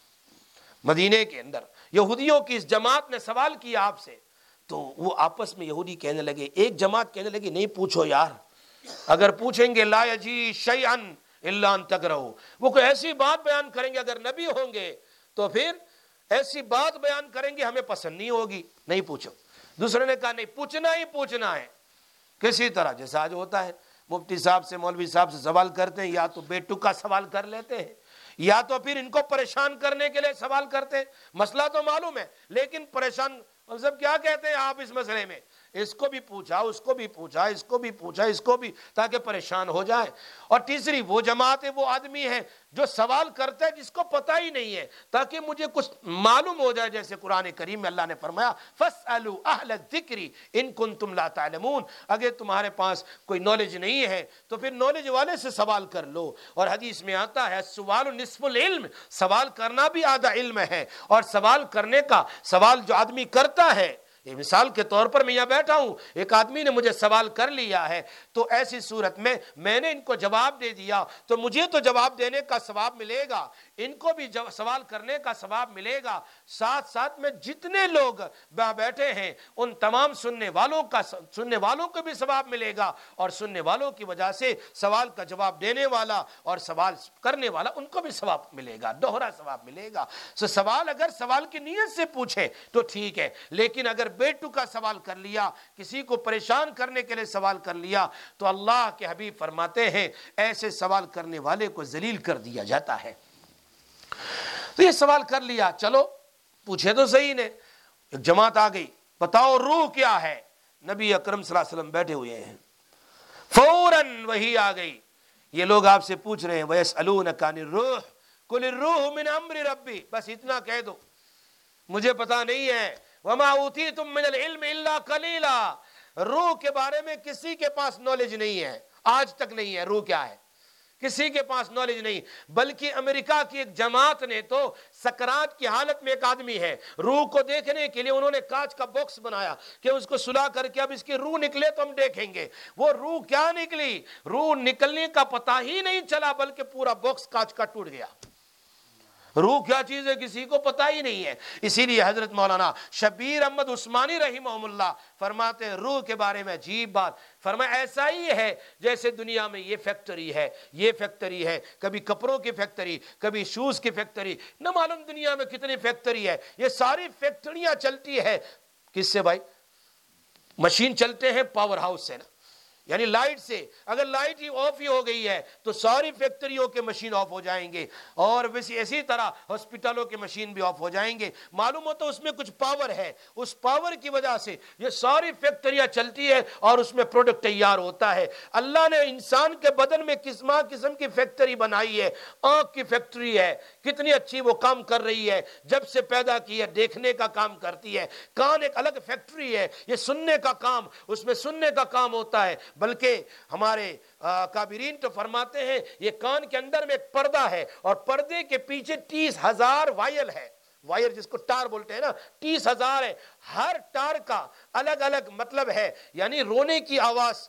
Speaker 1: مدینے کے اندر یہودیوں کی اس جماعت نے سوال کیا آپ سے، تو وہ آپس میں یہودی کہنے لگے، ایک جماعت کہنے لگی نہیں پوچھو یار، اگر پوچھیں گے لا یجی شیئا الا ان تکرہوا، وہ کوئی ایسی بات بیان کریں گے، اگر نبی ہوں گے تو پھر ایسی بات بیان کریں گے ہمیں پسند نہیں ہوگی، نہیں پوچھو۔ دوسرے نے کہا نہیں، پوچھنا ہی پوچھنا ہے، کسی طرح، جیسا آج ہوتا ہے مفتی صاحب سے، مولوی صاحب سے سوال کرتے ہیں، یا تو بے ٹکا سوال کر لیتے ہیں، یا تو پھر ان کو پریشان کرنے کے لیے سوال کرتے ہیں۔ مسئلہ تو معلوم ہے لیکن پریشان، سب کیا کہتے ہیں آپ اس مسئلے میں، اس کو بھی پوچھا، اس کو بھی پوچھا، اس کو بھی پوچھا، اس کو بھی، تاکہ پریشان ہو جائے۔ اور تیسری وہ جماعت ہے، وہ آدمی ہے جو سوال کرتا ہے جس کو پتہ ہی نہیں ہے، تاکہ مجھے کچھ معلوم ہو جائے، جیسے قرآن کریم میں اللہ نے فرمایا فَاسْأَلُوا أَهْلَ الذِّكْرِ إِن كُنتُمْ لَا تَعْلَمُونَ، اگر تمہارے پاس کوئی نالج نہیں ہے تو پھر نالج والے سے سوال کر لو۔ اور حدیث میں آتا ہے سوال نصف العلم، سوال کرنا بھی آدھا علم ہے، اور سوال کرنے کا، سوال جو آدمی کرتا ہے، یہ مثال کے طور پر میں یہاں بیٹھا ہوں، ایک آدمی نے مجھے سوال کر لیا ہے، تو ایسی صورت میں میں نے ان کو جواب دے دیا تو مجھے تو جواب دینے کا ثواب ملے گا، ان کو بھی سوال کرنے کا ثواب ملے گا، ساتھ ساتھ میں جتنے لوگ بیٹھے ہیں ان تمام سننے والوں کو بھی ثواب ملے گا، اور سننے والوں کی وجہ سے سوال کا جواب دینے والا اور سوال کرنے والا ان کو بھی ثواب ملے گا، دوہرا ثواب ملے گا۔ سوال اگر سوال کی نیت سے پوچھے تو ٹھیک ہے، لیکن اگر بے ٹکا سوال کر لیا، کسی کو پریشان کرنے کے لیے سوال کر لیا، تو اللہ کے حبیب فرماتے ہیں ایسے سوال کرنے والے کو ذلیل کر دیا جاتا ہے۔ تو یہ سوال کر لیا، چلو پوچھے تو صحیح نے۔ ایک جماعت آ گئی، بتاؤ روح کیا ہے؟ نبی اکرم صلی اللہ علیہ وسلم بیٹھے ہوئے ہیں، فوراً وحی آ گئی، یہ لوگ آپ سے پوچھ رہے ہیں وَيَسْأَلُونَكَ عَنِ الرُّوحِ قُلِ الرُّوحُ مِنْ أَمْرِ رَبِّي، بس اتنا کہہ دو، مجھے پتا نہیں ہے۔ وَمَا أُوتِيتُم مِّنَ الْعِلْمِ إِلَّا قَلِيلًا، روح کے بارے میں کسی کے پاس نالج نہیں ہے، آج تک نہیں ہے، روح کیا ہے کسی کے پاس نالج نہیں، بلکہ امریکہ کی ایک جماعت نے تو سکرات کی حالت میں ایک آدمی ہے، روح کو دیکھنے کے لیے انہوں نے کانچ کا باکس بنایا کہ اس کو سلا کر کے اب اس کی روح نکلے تو ہم دیکھیں گے۔ وہ روح کیا نکلی، روح نکلنے کا پتہ ہی نہیں چلا، بلکہ پورا باکس کانچ کا ٹوٹ گیا۔ روح کیا چیز ہے کسی کو پتہ ہی نہیں ہے۔ اسی لیے حضرت مولانا شبیر احمد عثمانی رحمہ اللہ فرماتے ہیں روح کے بارے میں عجیب بات، فرمایا ایسا ہی ہے جیسے دنیا میں یہ فیکٹری ہے، یہ فیکٹری ہے، کبھی کپڑوں کی فیکٹری، کبھی شوز کی فیکٹری، نہ معلوم دنیا میں کتنی فیکٹری ہے، یہ ساری فیکٹریاں چلتی ہے کس سے بھائی؟ مشین چلتے ہیں پاور ہاؤس سے نا، یعنی لائٹ سے، اگر لائٹ ہی آف ہی ہو گئی ہے تو ساری فیکٹریوں کے مشین آف ہو جائیں گے، اور اسی طرح ہاسپٹلوں کے مشین بھی آف ہو جائیں گے۔ معلوم ہوتا ہے اس میں کچھ پاور ہے، اس پاور کی وجہ سے یہ ساری فیکٹریاں چلتی ہے اور اس میں پروڈکٹ تیار ہوتا ہے۔ اللہ نے انسان کے بدن میں قسم کی فیکٹری بنائی ہے، آنکھ کی فیکٹری ہے، کتنی اچھی وہ کام کر رہی ہے، جب سے پیدا کی ہے دیکھنے کا کام کرتی ہے۔ کان ایک الگ فیکٹری ہے، یہ سننے کا کام، اس میں سننے کا کام ہوتا ہے، بلکہ ہمارے کابرین تو فرماتے ہیں یہ کان کے اندر میں ایک پردہ ہے، اور پردے کے پیچھے 30,000 وائل ہے، وائر جس کو ٹار بولتے ہیں نا، 30,000 ہے، ہر ٹار کا الگ الگ مطلب ہے، یعنی رونے کی آواز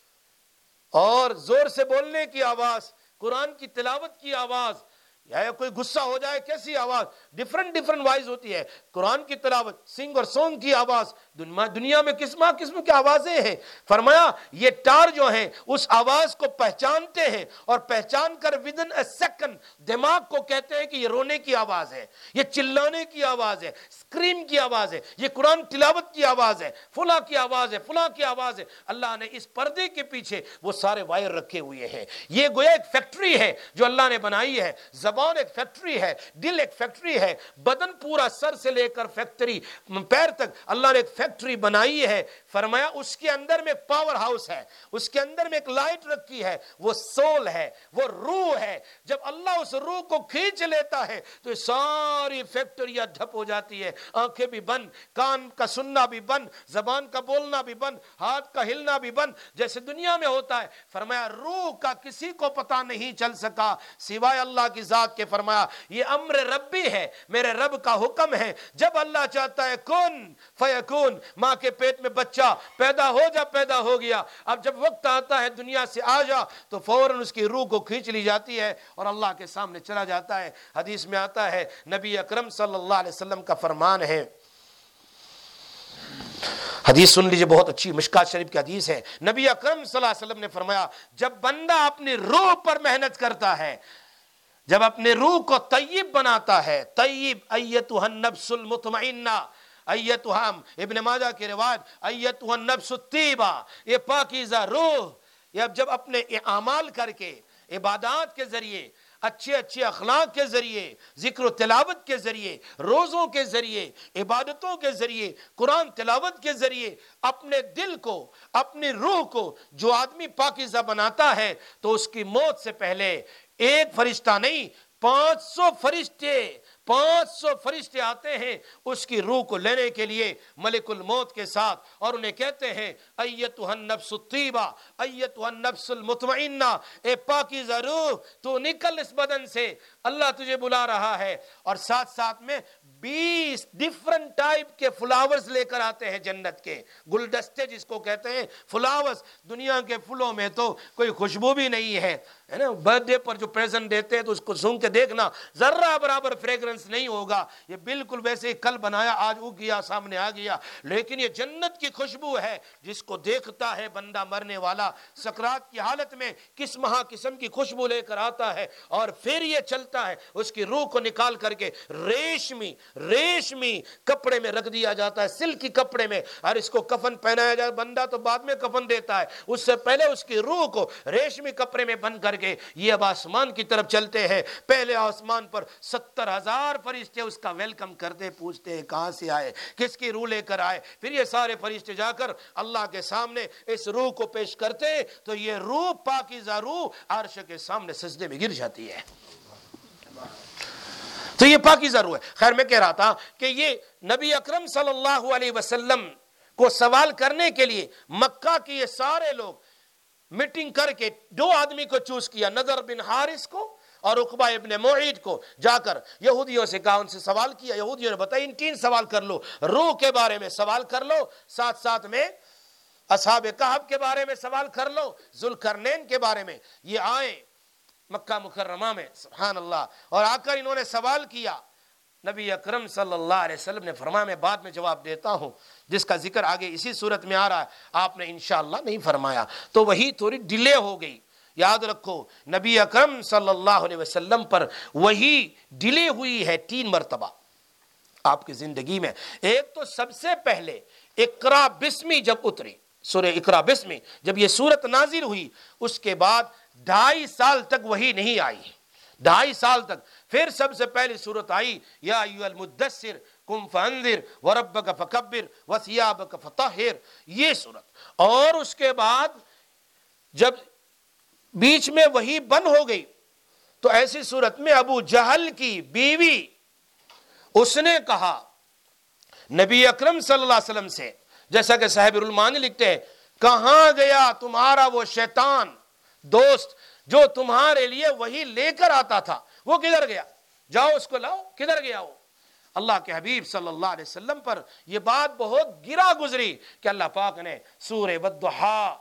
Speaker 1: اور زور سے بولنے کی آواز، قرآن کی تلاوت کی آواز، یا کوئی غصہ ہو جائے کیسی آواز، ڈیفرنٹ وائز ہوتی ہے۔ قرآن کی تلاوت، سنگ اور سونگ کی آواز، دنیا میں قسم کی آوازیں ہیں۔ فرمایا یہ ٹار جو ہیں اس آواز کو پہچانتے ہیں، اور پہچان کر ودن اے سیکنڈ دماغ کو کہتے ہیں کہ یہ رونے کی آواز ہے، یہ چلانے کی آواز ہے، اسکریم کی آواز ہے، یہ قرآن تلاوت کی آواز ہے، فلاں کی آواز ہے، فلاں کی آواز ہے۔ اللہ نے اس پردے کے پیچھے وہ سارے وائر رکھے ہوئے ہیں۔ یہ گویا ایک فیکٹری ہے جو اللہ نے بنائی ہے۔ زبان ایک فیکٹری ہے، دل ایک فیکٹری ہے، بدن پورا سر سے لے کر فیکٹری پیر تک اللہ نے ایک فیکٹری بنائی ہے۔ فرمایا اس کے اندر میں ایک پاور ہاؤس ہے، اس کے اندر میں ایک لائٹ رکھی ہے، وہ سول ہے، وہ روح ہے۔ جب اللہ اس روح کو کھینچ لیتا ہے تو یہ ساری فیکٹریاں ڈھپ ہو جاتی ہے، آنکھیں بھی بند، کان کا سننا بھی بند، زبان کا بولنا بھی بند، ہاتھ کا ہلنا بھی بند، جیسے دنیا میں ہوتا ہے۔ فرمایا روح کا کسی کو پتہ نہیں چل سکا سوائے اللہ کی ذات کے۔ فرمایا یہ امر ربی ہے، میرے رب کا حکم ہے، جب اللہ چاہتا ہے کن فیکون، ماں کے پیٹ میں بچہ پیدا ہو جا، پیدا ہو گیا، اب جب وقت آتا ہے دنیا سے آ جا تو فوراً اس کی روح کو کھینچ لی جاتی ہے اور اللہ کے سامنے چلا جاتا ہے۔ حدیث میں آتا ہے، نبی اکرم صلی اللہ علیہ وسلم کا فرمان ہے، حدیث سن لیجئے، بہت اچھی مشکات شریف کی حدیث ہے۔ نبی اکرم صلی اللہ علیہ وسلم نے فرمایا جب بندہ اپنی روح پر محنت کرتا ہے، جب اپنے روح کو طیب بناتا ہے، طیب ایتها النفس المطمئنہ، ایتها ابن ماجہ کی روایت ایتها النفس الطیبہ، یہ پاکیزہ روح، یہ جب اپنے اعمال کر کے، عبادات کے ذریعے، اچھے اخلاق کے ذریعے، ذکر و تلاوت کے ذریعے، روزوں کے ذریعے، عبادتوں کے ذریعے، قرآن تلاوت کے ذریعے اپنے دل کو، اپنی روح کو جو آدمی پاکیزہ بناتا ہے تو اس کی موت سے پہلے ایک فرشتہ نہیں، 500 فرشتے آتے ہیں اس کی روح کو لینے کے لیے ملک الموت کے ساتھ، اور انہیں کہتے ہیں ایتها النفس الطیبہ، ایتها النفس المطمئنہ، اے پاکیزہ روح تو نکل اس بدن سے، اللہ تجھے بلا رہا ہے۔ اور ساتھ میں 20 ڈیفرنٹ ٹائپ کے فلاورز لے کر آتے ہیں جنت کے، گلدستے جس کو کہتے ہیں، فلاورز۔ دنیا کے پھلوں میں تو کوئی خوشبو بھی نہیں ہے نا، برتھ ڈے پر جو پریزنٹ دیتے ہیں تو اس کو سونگ کے دیکھنا، ذرہ برابر فریگرنس نہیں ہوگا، یہ بالکل ویسے ہی کل بنایا آج اگ گیا، سامنے آ گیا۔ لیکن یہ جنت کی خوشبو ہے، جس کو دیکھتا ہے بندہ مرنے والا سکرات کی حالت میں قسم کی خوشبو لے کر آتا ہے، اور پھر یہ چلتا ہے، اس کی روح کو نکال کر کے ریشمی کپڑے میں رکھ دیا جاتا ہے، سلکی کپڑے میں، اور اس کو کفن پہنایا جائے، بندہ تو بعد میں کفن دیتا ہے، اس سے پہلے اس کی روح کو ریشمی کپڑے میں بند کر کے یہ اب آسمان کی طرف چلتے ہیں۔ پہلے آسمان پر 70,000 فرشتے اس کا ویلکم کرتے، پوچھتے ہیں کہاں سے آئے، کس کی روح لے کر آئے۔ پھر یہ سارے فرشتے جا کر اللہ کے سامنے اس روح کو پیش کرتے تو یہ روح، پاکیزہ روح، عرش کے سامنے سجدے میں گر جاتی ہے۔ تو یہ پاکیزہ روح ہے۔ خیر میں کہہ رہا تھا کہ یہ نبی اکرم صلی اللہ علیہ وسلم کو سوال کرنے کے لیے مکہ کے یہ سارے لوگ میٹنگ کر کے 2 آدمی کو چوز کیا، نضر بن حارث کو اور عقبہ ابن معیط کو، جا کر یہودیوں سے کہا، ان سے سوال کیا، یہودیوں نے بتایا ان 3 سوال کر لو، روح کے بارے میں سوال کر لو، ساتھ میں اصحاب کہف کے بارے میں سوال کر لو، ذوالقرنین کے بارے میں۔ یہ آئے مکہ مکرمہ میں، سبحان اللہ، اور آ کر انہوں نے سوال کیا۔ نبی اکرم صلی اللہ علیہ وسلم نے فرمایا میں بعد میں جواب دیتا ہوں، جس کا ذکر آگے اسی صورت میں آ رہا ہے، آپ نے انشاءاللہ نہیں فرمایا، تو وہی تھوڑی ڈیلے ہو گئی۔ یاد رکھو نبی اکرم صلی اللہ علیہ وسلم پر وہی ڈیلے ہوئی ہے 3 مرتبہ آپ کی زندگی میں۔ ایک تو سب سے پہلے اقرا بسمی جب اتری، سورہ اقرا بسم میں جب یہ سورت نازل ہوئی اس کے بعد 2.5 سال تک وہی نہیں آئی، 2.5 سال تک۔ پھر سب سے پہلی سورت آئی یا ایھا المدثر قم فانذر وربک فکبر وثیابک فطہر، یہ سورت۔ اور اس کے بعد جب بیچ میں وہی بند ہو گئی تو ایسی صورت میں ابو جہل کی بیوی اس نے کہا نبی اکرم صلی اللہ علیہ وسلم سے، جیسا کہ صاحب المعانی لکھتے ہیں، کہاں گیا تمہارا وہ شیطان دوست جو تمہارے لیے وہی لے کر آتا تھا، وہ کدھر گیا؟ جاؤ اس کو لاؤ، کدھر گیا وہ؟ اللہ کے حبیب صلی اللہ علیہ وسلم پر یہ بات بہت گرا گزری کہ اللہ پاک نے سورہ والضحیٰ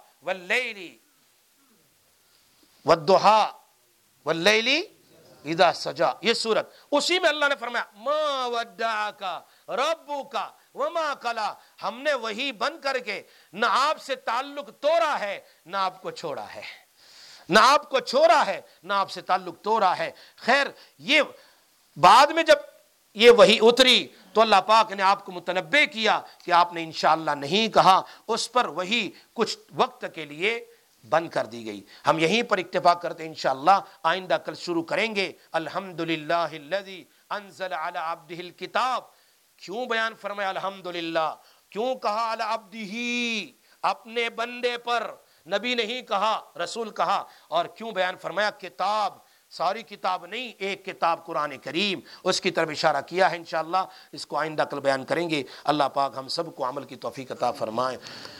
Speaker 1: واللیل اذا سجا، یہ سورت، اسی میں اللہ نے فرمایا ما ودعک ربک وما قلی، ہم نے وہی بند کر کے نہ آپ سے تعلق توڑا ہے نہ آپ کو چھوڑا ہے، نہ آپ کو چھوڑا ہے نہ آپ سے تعلق توڑا ہے۔ خیر، یہ بعد میں جب یہ وہی اتری تو اللہ پاک نے آپ کو متنبہ کیا کہ آپ نے انشاءاللہ نہیں کہا، اس پر وہی کچھ وقت کے لیے بند کر دی گئی۔ ہم یہیں پر اکتفا کرتے ہیں، انشاءاللہ آئندہ کل شروع کریں گے۔ الحمدللہ الذی انزل علی عبدہ الکتاب، کیوں بیان فرمایا الحمدللہ، کیوں کہا علی عبدہ، اپنے بندے پر، نبی نہیں کہا رسول کہا، اور کیوں بیان فرمایا کتاب، ساری کتاب نہیں، ایک کتاب قرآن کریم، اس کی طرف اشارہ کیا ہے۔ انشاءاللہ اس کو آئندہ کل بیان کریں گے۔ اللہ پاک ہم سب کو عمل کی توفیق عطا فرمائے۔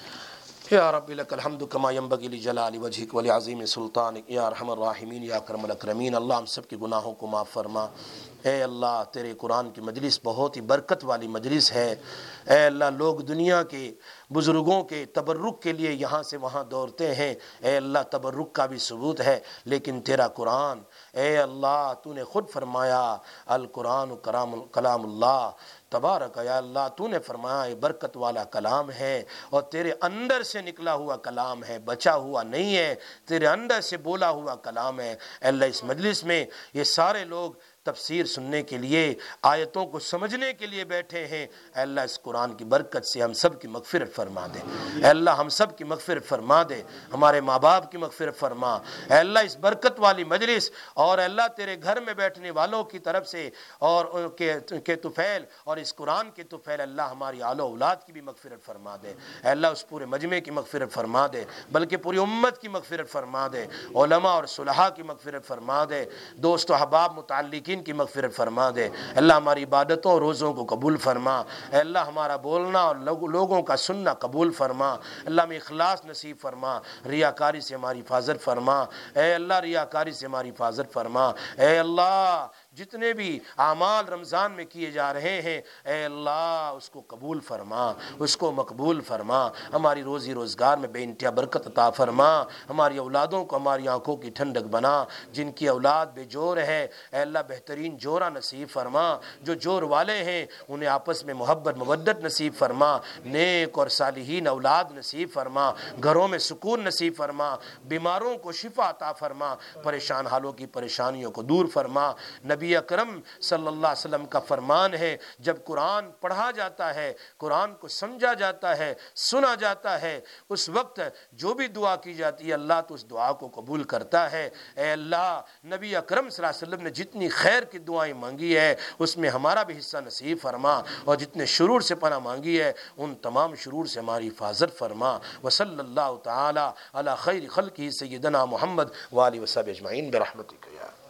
Speaker 1: یا رب لک الحمد کما ینبغی لجلال وجہک ولعظیم سلطانک یا ارحم الراحمین یا اکرم الاکرمین۔ اللہ ہم سب کے گناہوں کو معاف فرما۔ اے اللہ تیرے قرآن کی مجلس بہت ہی برکت والی مجلس ہے۔ اے اللہ لوگ دنیا کے بزرگوں کے تبرک کے لیے یہاں سے وہاں دوڑتے ہیں، اے اللہ تبرک کا بھی ثبوت ہے، لیکن تیرا قرآن، اے اللہ تو نے خود فرمایا القرآن کلام اللہ تبارک، یا اللہ تو نے فرمایا یہ برکت والا کلام ہے اور تیرے اندر سے نکلا ہوا کلام ہے، بچا ہوا نہیں ہے، تیرے اندر سے بولا ہوا کلام ہے۔ اے اللہ اس مجلس میں یہ سارے لوگ تفسیر سننے کے لیے، آیتوں کو سمجھنے کے لیے بیٹھے ہیں، اے اللہ اس قرآن کی برکت سے ہم سب کی مغفرت فرما دے۔ اے اللہ ہم سب کی مغفرت فرما دے، ہمارے ماں باپ کی مغفرت فرما۔ اے اللہ اس برکت والی مجلس اور اے اللہ تیرے گھر میں بیٹھنے والوں کی طرف سے اور ان کے طفیل اور اس قرآن کے طفیل، اللہ ہماری آل و اولاد کی بھی مغفرت فرما دے۔ اے اللہ اس پورے مجمع کی مغفرت فرما دے، بلکہ پوری امت کی مغفرت فرما دے، علماء اور صلحاء کی مغفرت فرما دے، دوست و احباب متعلقین کی مغفرت فرما دے۔ اللہ ہماری عبادتوں اور روزوں کو قبول فرما۔ اے اللہ ہمارا بولنا اور لوگوں کا سننا قبول فرما۔ اللہ ہمیں اخلاص نصیب فرما، ریاکاری سے ہماری حفاظت فرما۔ اے اللہ ریاکاری سے ہماری حفاظت فرما۔ اے اللہ جتنے بھی اعمال رمضان میں کیے جا رہے ہیں، اے اللہ اس کو قبول فرما، اس کو مقبول فرما، ہماری روزی روزگار میں بے انتہا برکت عطا فرما، ہماری اولادوں کو ہماری آنکھوں کی ٹھنڈک بنا، جن کی اولاد بے جور ہے اے اللہ بہترین جوڑا نصیب فرما، جو جور والے ہیں انہیں آپس میں محبت مودت نصیب فرما، نیک اور صالحین اولاد نصیب فرما، گھروں میں سکون نصیب فرما، بیماروں کو شفا عطا فرما، پریشان حالوں کی پریشانیوں کو دور فرما۔ نبی اکرم صلی اللہ علیہ وسلم کا فرمان ہے جب قرآن پڑھا جاتا ہے، قرآن کو سمجھا جاتا ہے، سنا جاتا ہے، اس وقت جو بھی دعا کی جاتی ہے اللہ تو اس دعا کو قبول کرتا ہے۔ اے اللہ نبی اکرم صلی اللہ علیہ وسلم نے جتنی خیر کی دعائیں مانگی ہے اس میں ہمارا بھی حصہ نصیب فرما، اور جتنے شرور سے پناہ مانگی ہے ان تمام شرور سے ہماری حفاظت فرما۔ وصلی اللہ تعالی علی خیر خلقہ سیدنا محمد وآلہ وصحبہ اجمعین برحمتک یا